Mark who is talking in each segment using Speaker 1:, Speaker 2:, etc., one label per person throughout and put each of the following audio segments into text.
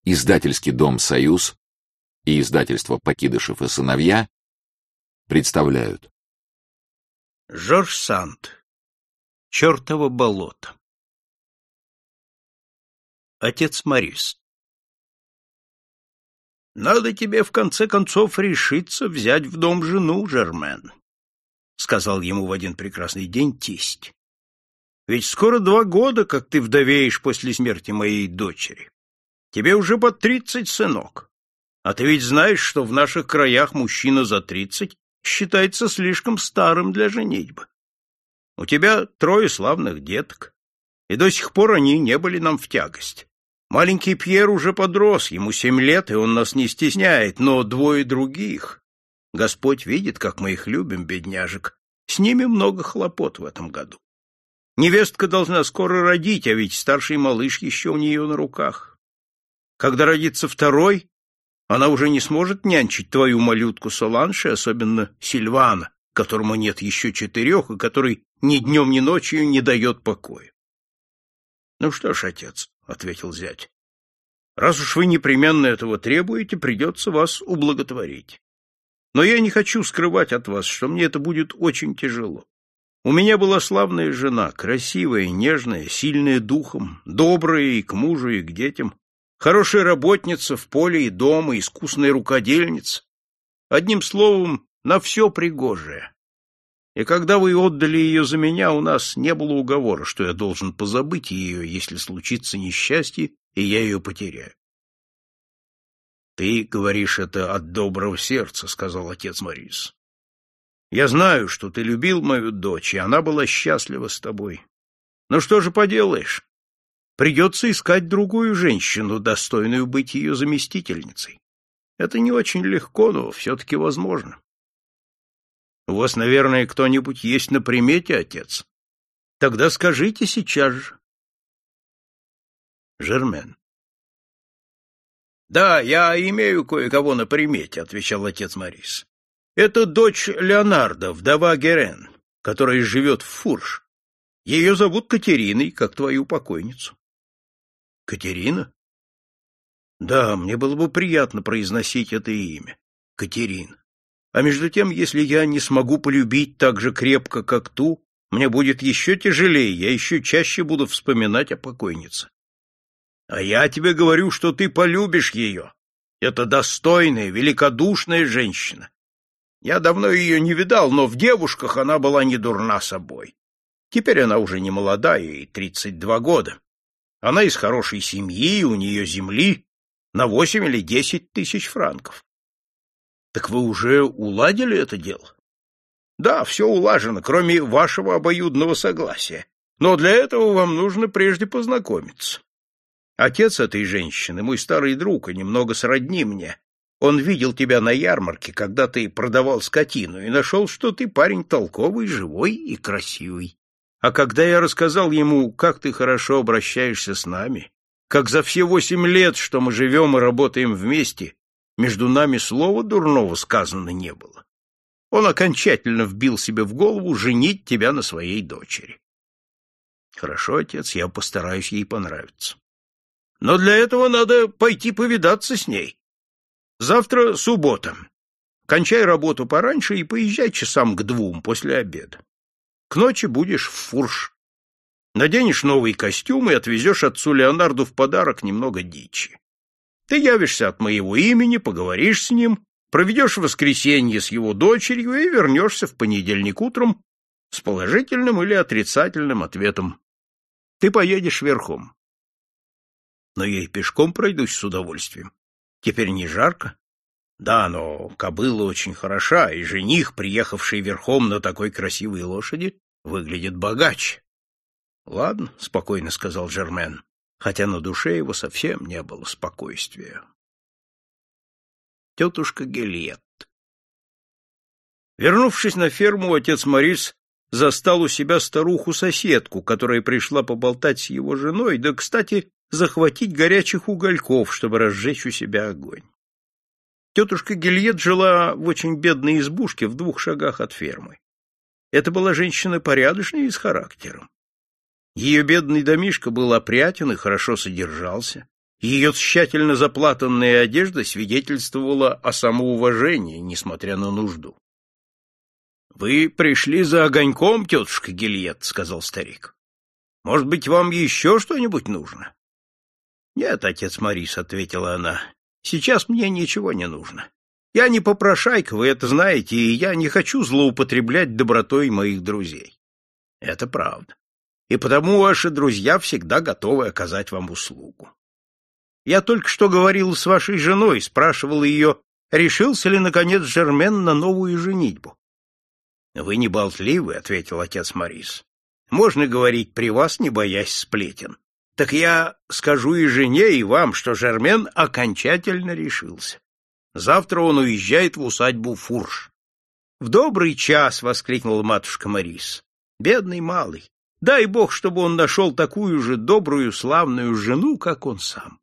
Speaker 1: Издательский дом «Союз» и издательство «Покидышев и сыновья» представляют.
Speaker 2: Жорж Санд. Чёртово болото. Отец Морис. «Надо тебе, в конце концов, решиться взять в дом жену, Жермен», — сказал ему в один прекрасный день тесть. «Ведь скоро 2 года, как ты вдовеешь после смерти моей дочери. Тебе уже под 30, сынок. А ты ведь знаешь, что в наших краях мужчина за 30 считается слишком старым для женитьбы. У тебя 3 славных деток, и до сих пор они не были нам в тягость. Маленький Пьер уже подрос, ему 7 лет, и он нас не стесняет, но 2 других. Господь видит, как мы их любим, бедняжек. С ними много хлопот в этом году. Невестка должна скоро родить, а ведь старший малыш еще у нее на руках. Когда родится 2-й, она уже не сможет нянчить твою малютку Соланж, особенно Сильвана, которому нет еще 4 и который ни днем, ни ночью не дает покоя. — Ну что ж, отец, — ответил зять, — раз уж вы непременно этого требуете, придется вас ублаготворить. Но я не хочу скрывать от вас, что мне это будет очень тяжело. У меня была славная жена, красивая, нежная, сильная духом, добрая и к мужу, и к детям, хорошая работница в поле и дома, искусная рукодельница. Одним словом, на все пригожее. И когда вы отдали ее за меня, у нас не было уговора, что я должен позабыть ее, если случится несчастье, и я ее потеряю. — Ты говоришь это от доброго сердца, — сказал отец Морис. — Я знаю, что ты любил мою дочь, и она была счастлива с тобой. Но что же поделаешь? Придется искать другую женщину, достойную быть ее заместительницей. Это не очень легко, но все-таки возможно. У вас, наверное, кто-нибудь есть на примете, отец? Тогда скажите сейчас же. Жермен. Да, я имею кое-кого на примете, отвечал отец Морис. Это дочь Леонардо, вдова Герен, которая живет в Фурш. Ее зовут Катериной, как твою покойницу. Катерина? Да, мне было бы приятно произносить это имя. Катерина. А между тем, если я не смогу полюбить так же крепко, как ту, мне будет еще тяжелее, я еще чаще буду вспоминать о покойнице. А я тебе говорю, что ты полюбишь ее. Это достойная, великодушная женщина. Я давно ее не видал, но в девушках она была не дурна собой. Теперь она уже не молодая, ей 32 года. Она из хорошей семьи, у нее земли на 8 или 10 тысяч франков. Так вы уже уладили это дело? Да, все улажено, кроме вашего обоюдного согласия. Но для этого вам нужно прежде познакомиться. Отец этой женщины, мой старый друг и немного сродни мне. Он видел тебя на ярмарке, когда ты продавал скотину, и нашел, что ты парень толковый, живой и красивый. А когда я рассказал ему, как ты хорошо обращаешься с нами, как за все 8 лет, что мы живем и работаем вместе, между нами слова дурного сказано не было. Он окончательно вбил себе в голову женить тебя на своей дочери. Хорошо, отец, я постараюсь ей понравиться. Но для этого надо пойти повидаться с ней. Завтра суббота. Кончай работу пораньше и поезжай часам к 2 после обеда. К ночи будешь в Фурш. Наденешь новый костюм и отвезешь отцу Леонарду в подарок немного дичи. Ты явишься от моего имени, поговоришь с ним, проведешь воскресенье с его дочерью и вернешься в понедельник утром с положительным или отрицательным ответом. Ты поедешь верхом. Но я и пешком пройдусь с удовольствием. Теперь не жарко? Да, но кобыла очень хороша, и жених, приехавший верхом на такой красивой лошади, выглядит богаче. — Ладно, — спокойно сказал Жермен, хотя на душе его совсем не было спокойствия. Тетушка Гельет. Вернувшись на ферму, отец Морис застал у себя старуху-соседку, которая пришла поболтать с его женой, да, кстати, захватить горячих угольков, чтобы разжечь у себя огонь. Тетушка Гельет жила в очень бедной избушке в 2 шагах от фермы. Это была женщина порядочная и с характером. Ее бедный домишко был опрятен и хорошо содержался. Ее тщательно заплатанная одежда свидетельствовала о самоуважении, несмотря на нужду. — Вы пришли за огоньком, тетушка Гильет, — сказал старик. — Может быть, вам еще что-нибудь нужно? — Нет, отец Морис, — ответила она, — сейчас мне ничего не нужно. Я не попрошайка, вы это знаете, и я не хочу злоупотреблять добротой моих друзей. Это правда. И потому ваши друзья всегда готовы оказать вам услугу. Я только что говорил с вашей женой, спрашивал ее, решился ли, наконец, Жермен на новую женитьбу. — Вы не болтливы, — ответил отец Морис. — Можно говорить при вас, не боясь сплетен. Так я скажу и жене, и вам, что Жермен окончательно решился. Завтра он уезжает в усадьбу Фурш. — В добрый час! — воскликнула матушка Морис. — Бедный малый! Дай Бог, чтобы он нашел такую же добрую, славную жену, как он сам.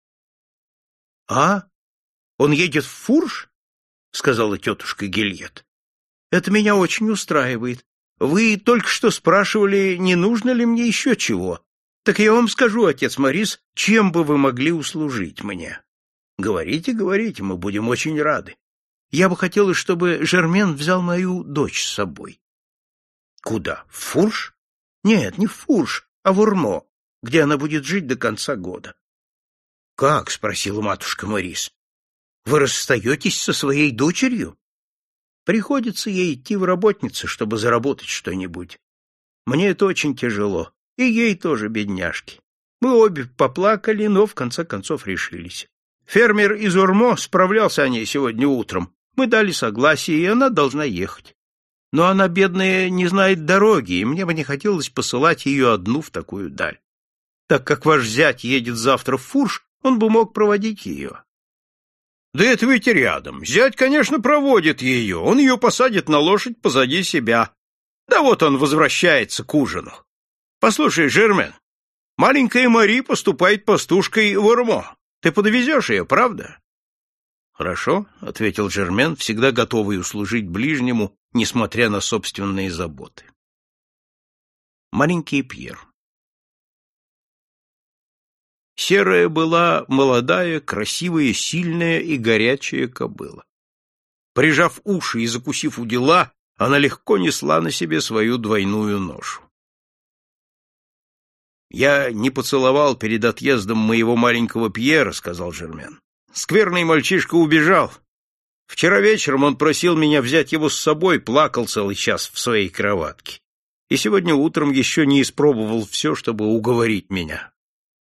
Speaker 2: — А? Он едет в Фурш? — сказала тетушка Гильет. — Это меня очень устраивает. Вы только что спрашивали, не нужно ли мне еще чего. Так я вам скажу, отец Морис, чем бы вы могли услужить мне. Говорите, говорите, мы будем очень рады. Я бы хотела, чтобы Жермен взял мою дочь с собой. — Куда? В Фурш? — Нет, не в Фурш, а в Урмо, где она будет жить до конца года. — Как? — спросила матушка Морис. — Вы расстаетесь со своей дочерью? — Приходится ей идти в работницы, чтобы заработать что-нибудь. Мне это очень тяжело, и ей тоже, бедняжки. Мы обе поплакали, но в конце концов решились. Фермер из Урмо справлялся о ней сегодня утром. Мы дали согласие, и она должна ехать. Но она, бедная, не знает дороги, и мне бы не хотелось посылать ее одну в такую даль. Так как ваш зять едет завтра в Фурш, он бы мог проводить ее. — Да это ведь рядом. Зять, конечно, проводит ее. Он ее посадит на лошадь позади себя. Да вот он возвращается к ужину. Послушай, Жермен, маленькая Мари поступает пастушкой в Урмо. Ты подвезешь ее, правда? — Хорошо, — ответил Жермен, всегда готовый услужить ближнему, несмотря на собственные заботы. Маленький Пьер. Серая была молодая, красивая, сильная и горячая кобыла. Прижав уши и закусив удила, она легко несла на себе свою двойную ношу. «Я не поцеловал перед отъездом моего маленького Пьера», — сказал Жермен. «Скверный мальчишка убежал. Вчера вечером он просил меня взять его с собой, плакал целый час в своей кроватке. И сегодня утром еще не испробовал все, чтобы уговорить меня.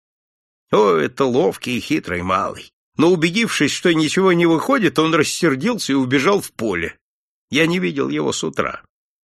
Speaker 2: О, это ловкий и хитрый малый. Но убедившись, что ничего не выходит, он рассердился и убежал в поле. Я не видел его с утра».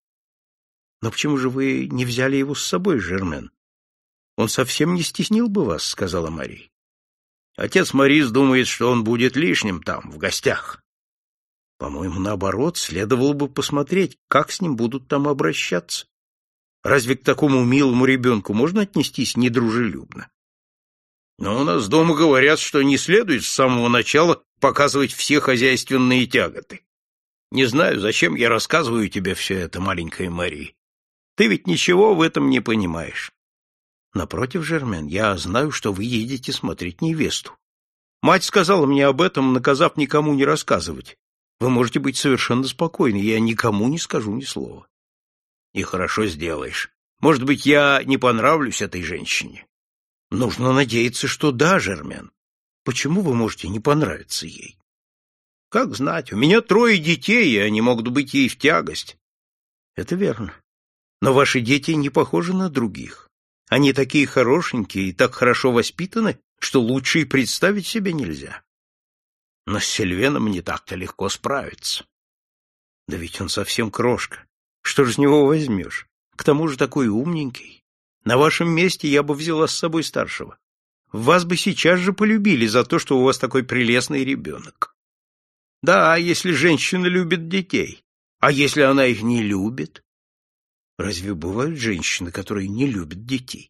Speaker 2: «Но почему же вы не взяли его с собой, Жермен? Он совсем не стеснил бы вас», — сказала Мари. «Отец Морис думает, что он будет лишним там, в гостях. По-моему, наоборот, следовало бы посмотреть, как с ним будут там обращаться. Разве к такому милому ребенку можно отнестись недружелюбно? Но у нас дома говорят, что не следует с самого начала показывать все хозяйственные тяготы. Не знаю, зачем я рассказываю тебе все это, маленькая Мари. Ты ведь ничего в этом не понимаешь». «Напротив, Жермен, я знаю, что вы едете смотреть невесту. Мать сказала мне об этом, наказав никому не рассказывать. Вы можете быть совершенно спокойны, я никому не скажу ни слова». «И хорошо сделаешь. Может быть, я не понравлюсь этой женщине?» «Нужно надеяться, что да, Жермен. Почему вы можете не понравиться ей?» «Как знать, у меня 3 детей, и они могут быть ей в тягость». «Это верно. Но ваши дети не похожи на других. Они такие хорошенькие и так хорошо воспитаны, что лучше и представить себе нельзя. Но с Сильвеном не так-то легко справиться. Да ведь он совсем крошка. Что же с него возьмешь? К тому же такой умненький. На вашем месте я бы взяла с собой старшего. Вас бы сейчас же полюбили за то, что у вас такой прелестный ребенок. Да, если женщина любит детей. А если она их не любит? Разве бывают женщины, которые не любят детей?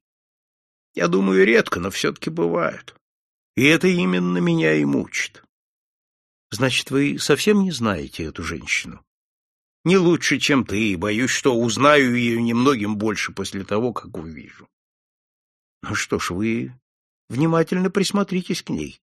Speaker 2: Я думаю, редко, но все-таки бывают. И это именно меня и мучит. Значит, вы совсем не знаете эту женщину? Не лучше, чем ты, и боюсь, что узнаю ее немногим больше после того, как увижу. Ну что ж, вы Внимательно присмотритесь к ней.